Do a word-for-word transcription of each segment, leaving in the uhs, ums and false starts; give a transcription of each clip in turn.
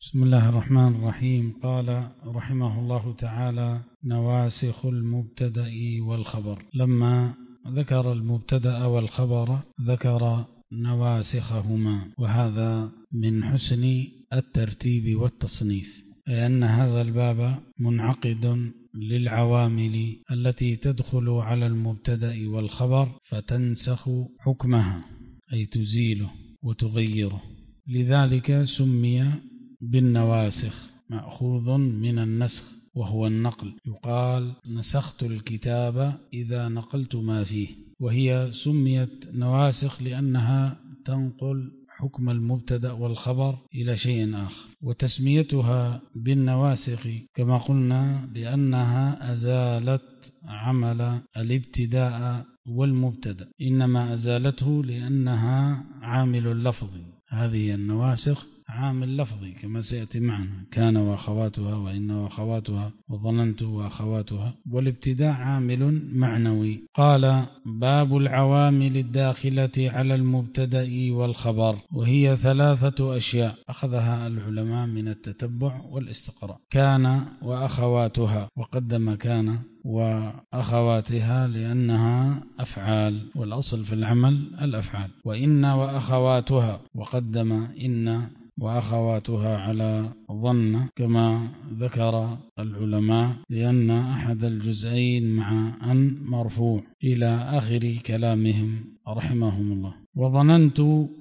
بسم الله الرحمن الرحيم. قال رحمه الله تعالى: نواسخ المبتدأ والخبر. لما ذكر المبتدأ والخبر ذكر نواسخهما، وهذا من حسن الترتيب والتصنيف، لأن هذا الباب منعقد للعوامل التي تدخل على المبتدأ والخبر فتنسخ حكمها، أي تزيله وتغيره. لذلك سمي بالنواسخ، مأخوذ من النسخ وهو النقل. يقال: نسخت الكتاب إذا نقلت ما فيه. وهي سميت نواسخ لأنها تنقل حكم المبتدأ والخبر إلى شيء آخر. وتسميتها بالنواسخ كما قلنا لأنها أزالت عمل الابتداء والمبتدأ، إنما أزالته لأنها عامل لفظي. هذه النواسخ عامل لفظي كما سيأتي معنا: كان وأخواتها، وإن وأخواتها، وظننت وأخواتها. والابتداء عامل معنوي. قال: باب العوامل الداخلة على المبتدأ والخبر، وهي ثلاثة أشياء أخذها العلماء من التتبع والاستقراء: كان وأخواتها، وقدم كان وأخواتها لأنها أفعال، والأصل في العمل الأفعال. وإن وأخواتها، وقدم إن وأخواتها على ظن كما ذكر العلماء، لأن أحد الجزئين مع أن مرفوع إلى آخر كلامهم رحمهم الله. وظننت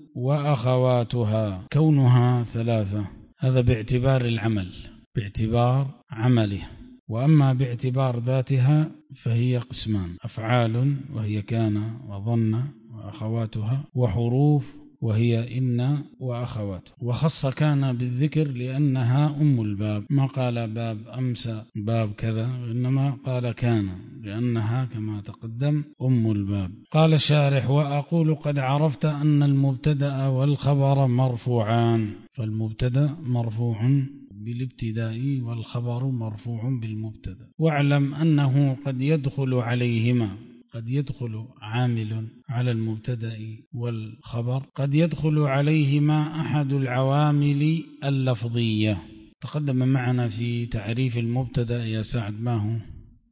وأخواتها كونها ثلاثة، هذا باعتبار العمل، باعتبار عمله. وأما باعتبار ذاتها فهي قسمان: أفعال وهي كان وظن وأخواتها، وحروف وهي إن وأخواتها. وخص كان بالذكر لأنها أم الباب، ما قال باب أمس باب كذا، إنما قال كان لأنها كما تقدم أم الباب. قال الشارح: وأقول قد عرفت أن المبتدأ والخبر مرفوعان. فالمبتدأ مرفوع بالابتداء والخبر مرفوع بالمبتدأ. واعلم أنه قد يدخل عليهما، قد يدخل عامل على المبتدأ والخبر، قد يدخل عليهما أحد العوامل اللفظية. تقدم معنا في تعريف المبتدأ يا سعد ما هو؟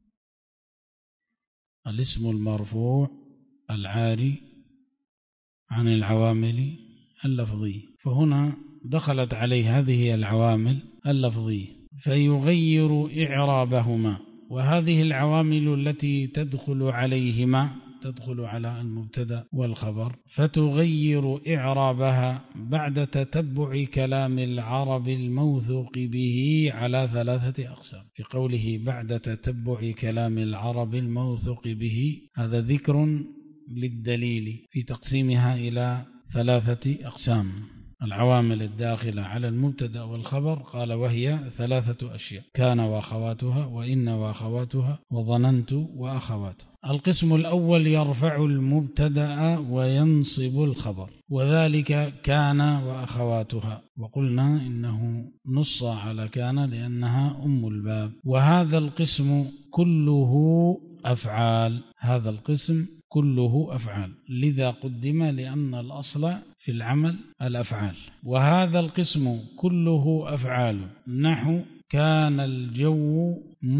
الاسم المرفوع العاري عن العوامل اللفظية. فهنا دخلت عليه هذه العوامل اللفظية فيغير إعرابهما. وهذه العوامل التي تدخل عليهما تدخل على المبتدأ والخبر فتغير إعرابها بعد تتبع كلام العرب الموثوق به على ثلاثة أقسام. في قوله بعد تتبع كلام العرب الموثوق به، هذا ذكر للدليل في تقسيمها إلى ثلاثة أقسام. العوامل الداخلة على المبتدأ والخبر قال وهي ثلاثة أشياء: كان وأخواتها، وإن وأخواتها، وظننت وأخواتها. القسم الأول يرفع المبتدأ وينصب الخبر، وذلك كان وأخواتها. وقلنا إنه نص على كان لأنها أم الباب. وهذا القسم كله أفعال، هذا القسم كله أفعال، لذا قدم لأن الأصل في العمل الأفعال. وهذا القسم كله أفعال، نحو كان الجو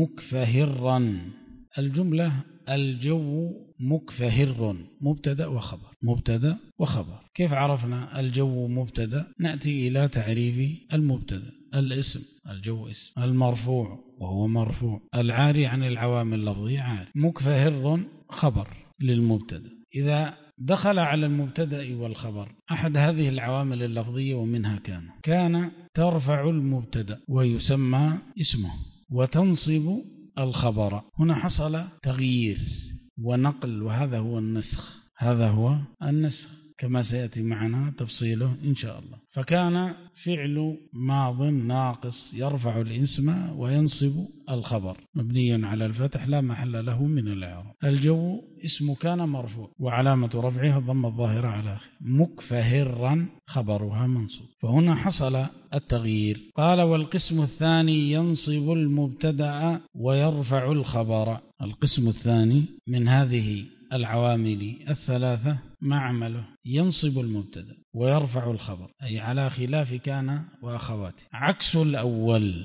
مكفهرا. الجملة الجو مكفهر مبتدأ وخبر، مبتدأ وخبر. كيف عرفنا الجو مبتدأ؟ نأتي إلى تعريف المبتدأ: الاسم، الجو اسم، المرفوع وهو مرفوع العاري عن العوامل اللفظية عاري، مكفهر خبر للمبتدأ. إذا دخل على المبتدأ والخبر أحد هذه العوامل اللفظية ومنها كان، كان ترفع المبتدأ ويسمى اسمه، وتنصب الخبر. هنا حصل تغيير ونقل، وهذا هو النسخ، هذا هو النسخ كما سيأتي معنا تفصيله إن شاء الله. فكان فعل ماض ناقص يرفع الاسم وينصب الخبر، مبني على الفتح لا محل له من الإعراب. الجو اسم كان مرفوع وعلامة رفعها الضمة الظاهرة على آخره، مكفهرا خبرها منصوب. فهنا حصل التغيير. قال: والقسم الثاني ينصب المبتدأ ويرفع الخبر. القسم الثاني من هذه العوامل الثلاثة ما عمله؟ ينصب المبتدأ ويرفع الخبر، أي على خلاف كان وأخواته، عكس الأول،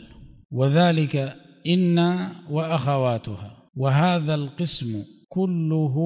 وذلك إن وأخواتها. وهذا القسم كله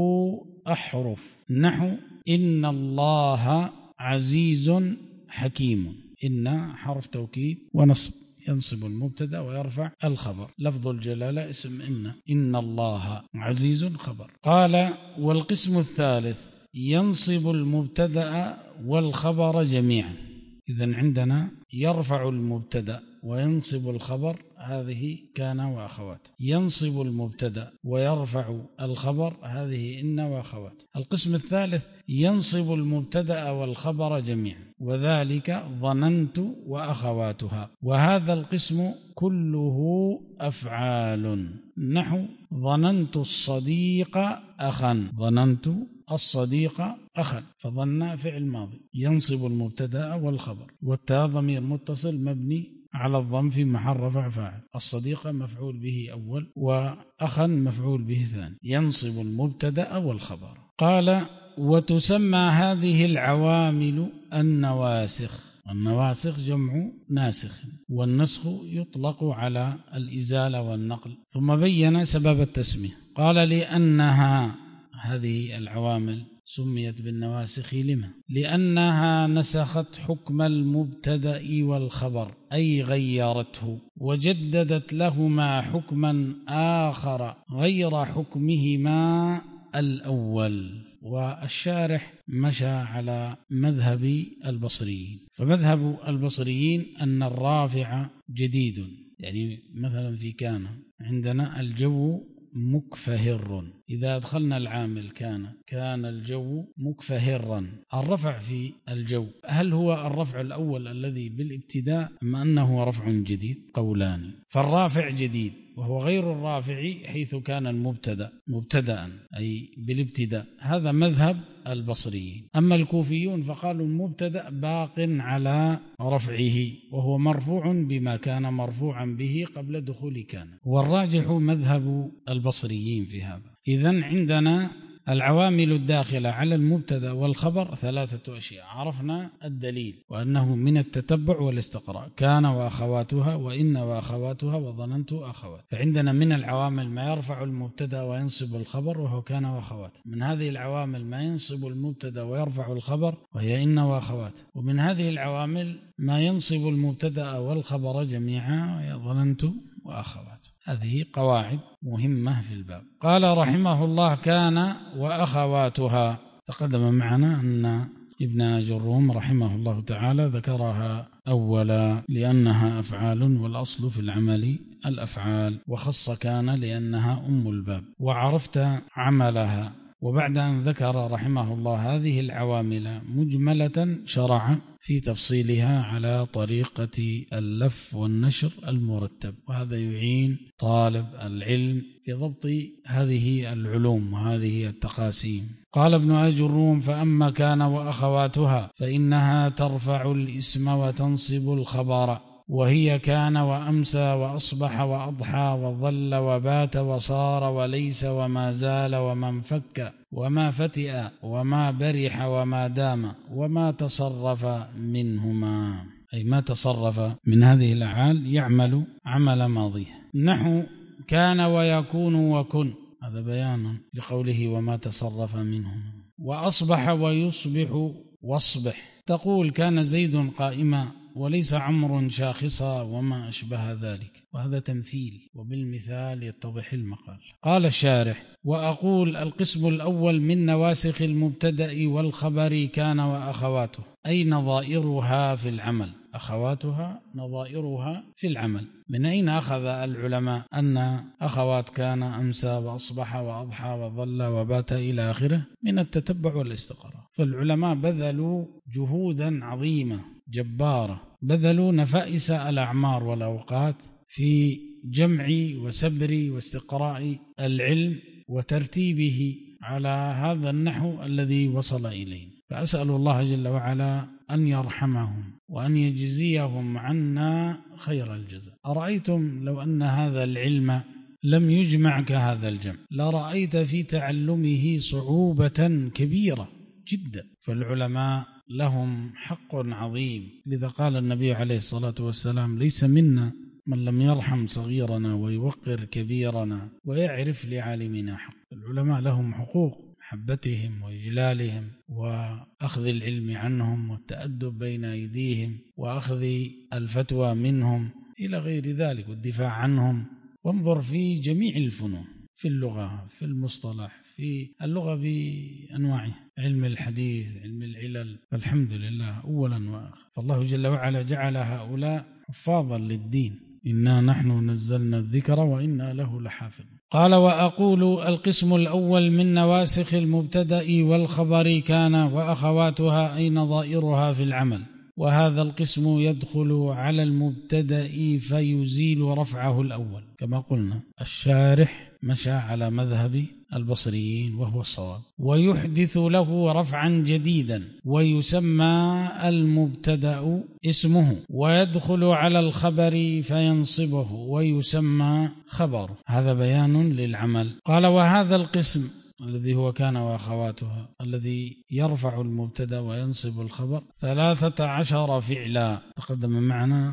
أحرف، نحو إن الله عزيز حكيم. إن حرف توكيد ونصب، ينصب المبتدأ ويرفع الخبر. لفظ الجلالة اسم إن، إن الله عزيز خبر. قال والقسم الثالث ينصب المبتدأ والخبر جميعا. إذن عندنا يرفع المبتدأ وينصب الخبر، هذه كان وأخوات. ينصب المبتدأ ويرفع الخبر، هذه إن وأخوات. القسم الثالث ينصب المبتدأ والخبر جميعا، وذلك ظننت وأخواتها. وهذا القسم كله أفعال، نحو ظننت الصديق أخا. ظننت الصديق أخا، فظن فعل ماضي ينصب المبتدأ والخبر، والتاء ضمير متصل مبني على الضم في محل رفع فاعل. الصديق مفعول به أول، وأخا مفعول به ثاني، ينصب المبتدأ والخبر. قال وتسمى هذه العوامل النواسخ. النواسخ جمع ناسخ، والنسخ يطلق على الإزالة والنقل. ثم بين سبب التسمية، قال لأنها، هذه العوامل سميت بالنواسخ لما؟ لأنها نسخت حكم المبتدأ والخبر، أي غيرته، وجددت لهما حكما آخر غير حكمهما الأول. والشارح مشى على مذهب البصريين، فمذهب البصريين أن الرافع جديد. يعني مثلا في كان عندنا الجو مكفهر، إذا أدخلنا العامل كان، كان الجو مكفهرا. الرفع في الجو هل هو الرفع الأول الذي بالابتداء أم أنه رفع جديد؟ قولان. فالرافع جديد، وهو غير الرافع حيث كان المبتدأ مبتدأ أي بالابتداء. هذا مذهب البصريين. أما الكوفيون فقالوا المبتدأ باق على رفعه، وهو مرفوع بما كان مرفوعا به قبل دخول كان. والراجح مذهب البصريين في هذا. إذن عندنا العوامل الداخلة على المبتدأ والخبر ثلاثة أشياء. عرفنا الدليل، وأنه من التتبع والاستقراء، كان وأخواتها، وإن وأخواتها، وظننت أخوات. فعندنا من العوامل ما يرفع المبتدأ وينصب الخبر، وهو كان وأخوات. من هذه العوامل ما ينصب المبتدأ ويرفع الخبر، وهي إن وأخوات. ومن هذه العوامل ما ينصب المبتدأ والخبر جميعا، وهي ظننت وأخوات. هذه قواعد مهمة في الباب. قال رحمه الله كان وأخواتها. تقدم معنا أن ابن جروم رحمه الله تعالى ذكرها أولا لأنها أفعال، والأصل في العمل الأفعال، وخص كان لأنها أم الباب، وعرفت عملها. وبعد أن ذكر رحمه الله هذه العوامل مجملة، شرع في تفصيلها على طريقة اللف والنشر المرتب، وهذا يعين طالب العلم في ضبط هذه العلوم وهذه التقاسيم. قال ابن أجر الروم فأما كان وأخواتها فإنها ترفع الاسم وتنصب الخبر، وهي كان وأمسى وأصبح وأضحى وظل وبات وصار وليس وما زال وما انفك وما فتئ وما برح وما دام وما تصرف منهما، أي ما تصرف من هذه الأفعال يعمل عمل ماضيه. نحو كان ويكون وكن، هذا بيان لقوله وما تصرف منهما. وأصبح ويصبح واصبح، تقول كان زيد قائما وليس عمر شاخصا وما أشبه ذلك، وهذا تمثيل، وبالمثال يتضح المقال. قال الشارح وأقول القسم الأول من نواسخ المبتدأ والخبر كان وأخواته، أي نظائرها في العمل. أخواتها نظائرها في العمل. من أين أخذ العلماء أن أخوات كان أمسى وأصبح وأضحى وظل وبات إلى آخره؟ من التتبع والاستقراء. فالعلماء بذلوا جهودا عظيمة جبارة، بذلوا نفائس الأعمار والأوقات في جمع وسبر واستقراء العلم وترتيبه على هذا النحو الذي وصل إليه. فأسأل الله جل وعلا أن يرحمهم وأن يجزيهم عنا خير الجزاء. أرأيتم لو أن هذا العلم لم يجمع كهذا الجمع لرأيت في تعلمه صعوبة كبيرة جدا. فالعلماء لهم حق عظيم، لذا قال النبي عليه الصلاة والسلام: ليس منا من لم يرحم صغيرنا ويوقر كبيرنا ويعرف لعالمنا حق. العلماء لهم حقوق، محبتهم وإجلالهم وأخذ العلم عنهم والتأدب بين أيديهم وأخذ الفتوى منهم إلى غير ذلك والدفاع عنهم. وانظر في جميع الفنون، في اللغة، في المصطلح، في اللغة بأنواعها، علم الحديث، علم العلل، فالحمد لله أولا وآخر. فالله جل وعلا جعل هؤلاء حفاظا للدين: إنا نحن نزلنا الذكر وإنا له لحافظ. قال: وأقول القسم الأول من نواسخ المبتدأ والخبر كان وأخواتها أي نظائرها في العمل. وهذا القسم يدخل على المبتدأ فيزيل رفعه الأول، كما قلنا الشارح مشى على مذهب البصريين وهو الصواب، ويحدث له رفعا جديدا ويسمى المبتدأ اسمه، ويدخل على الخبر فينصبه ويسمى خبر. هذا بيان للعمل. قال: وهذا القسم الذي هو كان وأخواتها الذي يرفع المبتدأ وينصب الخبر ثلاثة عشر فعلا. تقدم معنا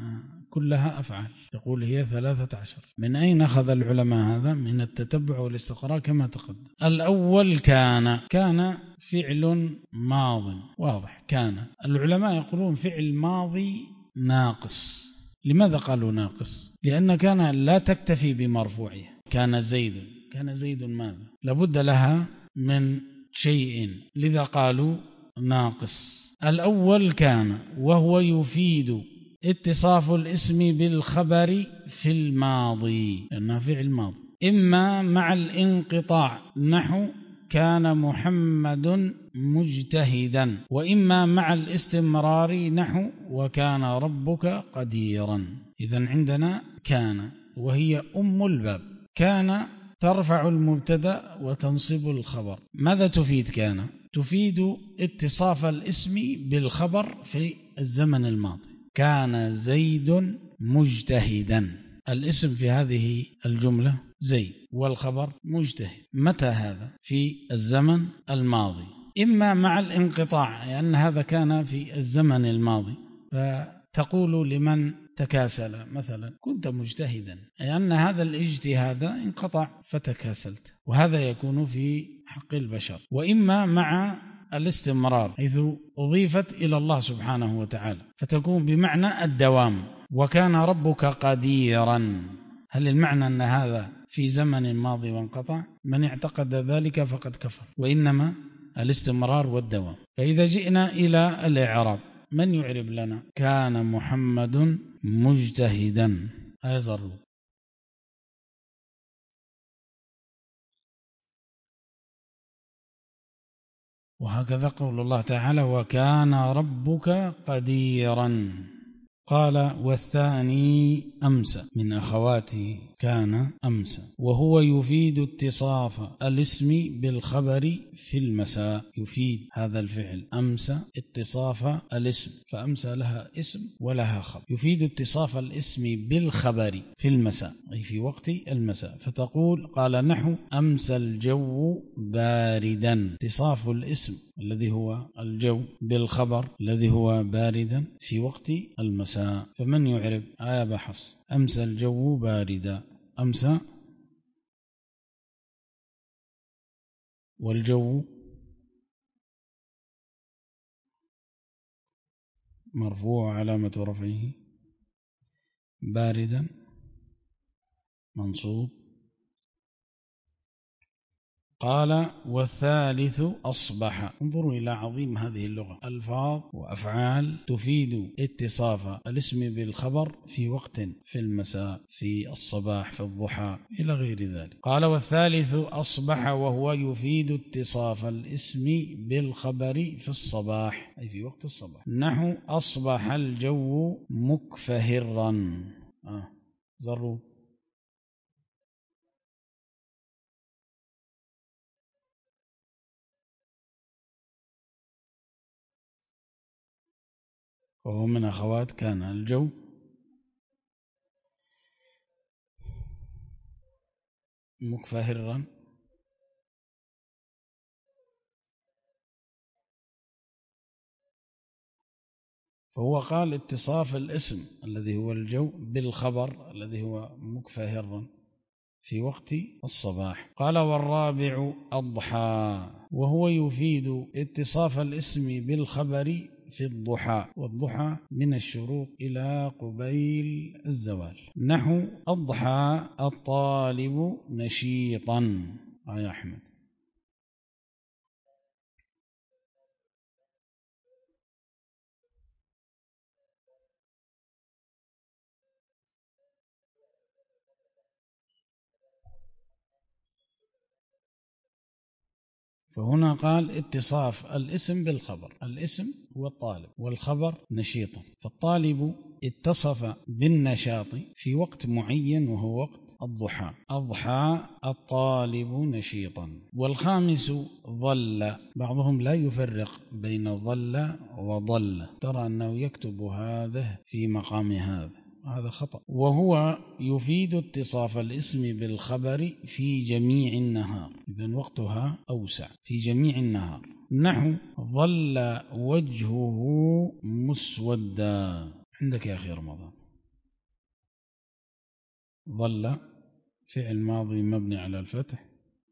كلها أفعال، يقول هي ثلاثة عشر. من أين أخذ العلماء هذا؟ من التتبع والاستقراء كما تقدم. الأول كان، كان فعل ماض واضح. كان العلماء يقولون فعل ماضي ناقص. لماذا قالوا ناقص؟ لأن كان لا تكتفي بمرفوعها. كان زيد، كان زيد ماذا؟ لابد لها من شيء، لذا قالوا ناقص. الأول كان، وهو يفيد اتصاف الاسم بالخبر في الماضي، لأنها فعل ماضي، إما مع الانقطاع نحو كان محمد مجتهدا، وإما مع الاستمرار نحو وكان ربك قديرا. إذن عندنا كان وهي أم الباب. كان ترفع المبتدأ وتنصب الخبر. ماذا تفيد كان؟ تفيد اتصاف الاسم بالخبر في الزمن الماضي. كان زيد مجتهدا، الاسم في هذه الجملة زيد والخبر مجتهد. متى هذا؟ في الزمن الماضي، إما مع الانقطاع، لأن هذا كان في الزمن الماضي، فتقول لمن تكاسل مثلا كنت مجتهدا، أي أن هذا الاجتهاد انقطع فتكاسلت، وهذا يكون في حق البشر. وإما مع الاستمرار، حيث أضيفت إلى الله سبحانه وتعالى فتكون بمعنى الدوام. وكان ربك قديرا، هل المعنى أن هذا في زمن ماضي وانقطع؟ من اعتقد ذلك فقد كفر، وإنما الاستمرار والدوام. فإذا جئنا إلى الإعراب، من يعرب لنا كان محمد مجتهدا؟ أيضا وهكذا قول الله تعالى: وكان ربك قديرا. قال: والثاني أمس من أخواته كان أمس، وهو يفيد اتصاف الاسم بالخبر في المساء. يفيد هذا الفعل أمس اتصاف الاسم، فأمس لها اسم ولها خبر. يفيد اتصاف الاسم بالخبر في المساء، أي في وقت المساء. فتقول قال نحو أمس الجو باردا، اتصاف الاسم الذي هو الجو بالخبر الذي هو باردا في وقت المساء. فمن يعرب آية بحفص أمسى الجو باردا؟ أمسى والجو مرفوع علامة رفعه، باردا منصوب. قال: والثالث أصبح. انظروا إلى عظيم هذه اللغة، ألفاظ وأفعال تفيد اتصاف الاسم بالخبر في وقت، في المساء، في الصباح، في الضحى، إلى غير ذلك. قال: والثالث أصبح، وهو يفيد اتصاف الاسم بالخبر في الصباح، أي في وقت الصباح، نحو أصبح الجو مكفهرا. آه. ضروا وهو من أخوات كان الجو. مكفهرا. فهو قال اتصاف الاسم الذي هو الجو بالخبر الذي هو مكفهرا في وقت الصباح. قال والرابع أضحى، وهو يفيد اتصاف الاسم بالخبر في الضحى، والضحى من الشروق إلى قبيل الزوال. نحو أضحى الطالب نشيطا. آه يا أحمد. فهنا قال اتصاف الاسم بالخبر، الاسم هو الطالب والخبر نشيطا، فالطالب اتصف بالنشاط في وقت معين وهو وقت الضحى. أضحى الطالب نشيطا. والخامس ظل، بعضهم لا يفرق بين ظل وضل، ترى أنه يكتب هذا في مقام هذا، هذا خطأ. وهو يفيد اتصاف الاسم بالخبر في جميع النهار، إذن وقتها أوسع، في جميع النهار. نحو ظل وجهه مسودا. عندك يا أخي رمضان. ظل فعل ماضي مبني على الفتح،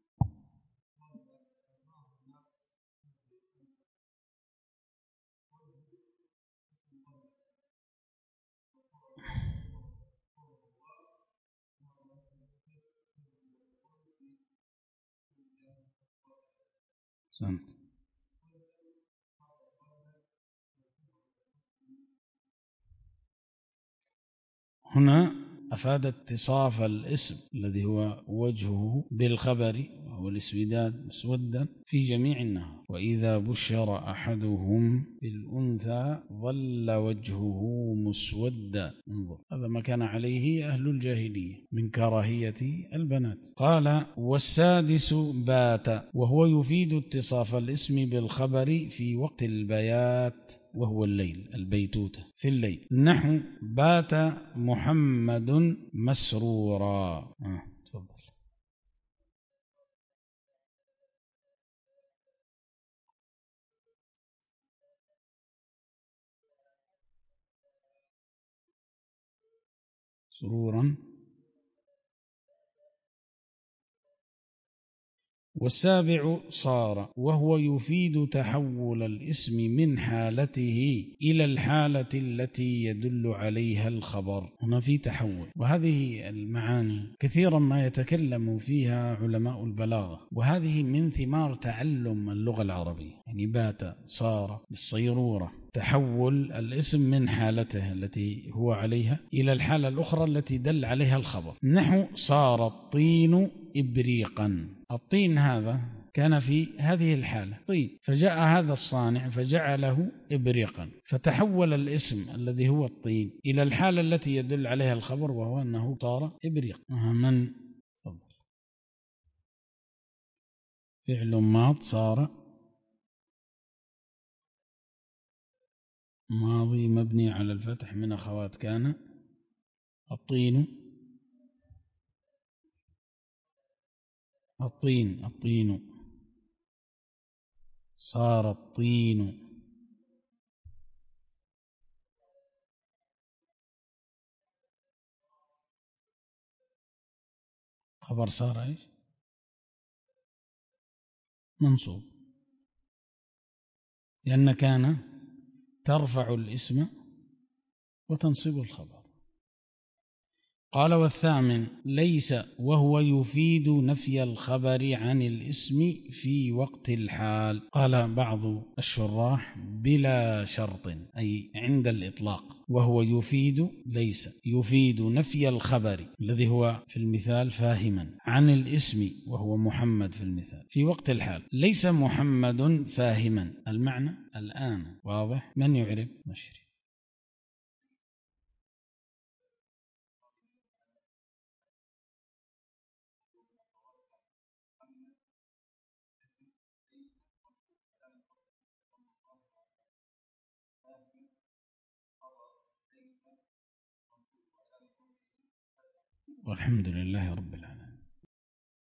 سنت. هنا أفاد اتصاف الاسم الذي هو وجهه بالخبر وهو الاسوداد مسودا في جميع النهار. وإذا بشر أحدهم بالأنثى ظل وجهه مسودا. انظر، هذا ما كان عليه أهل الجاهلية من كراهية البنات. قال والسادس بات، وهو يفيد اتصاف الاسم بالخبر في وقت البيات وهو الليل، البيتوتة في الليل. نحو بات محمد مسرورا. آه، تفضل. سرورا. والسابع صار، وهو يفيد تحول الاسم من حالته إلى الحالة التي يدل عليها الخبر. هنا في تحول، وهذه المعاني كثيرا ما يتكلم فيها علماء البلاغة، وهذه من ثمار تعلم اللغة العربية. يعني بات، صار، بالصيرورة، تحول الاسم من حالته التي هو عليها إلى الحالة الأخرى التي دل عليها الخبر. نحو صار الطين إبريقا. الطين هذا كان في هذه الحالة طين، فجاء هذا الصانع فجعله إبريقا، فتحول الاسم الذي هو الطين إلى الحالة التي يدل عليها الخبر وهو أنه صار إبريق. من فعل ماض صار ماضي مبني على الفتح من أخوات كان. الطين الطين الطين صار الطين. خبر صار إيش؟ منصوب، لأن كان ترفع الاسم وتنصب الخبر. قال والثامن ليس، وهو يفيد نفي الخبر عن الاسم في وقت الحال. قال بعض الشراح بلا شرط، أي عند الإطلاق. وهو يفيد ليس يفيد نفي الخبر الذي هو في المثال فاهما عن الاسم وهو محمد في المثال في وقت الحال. ليس محمد فاهما، المعنى الآن واضح. من يعرب؟ مشري. والحمد لله رب العالمين.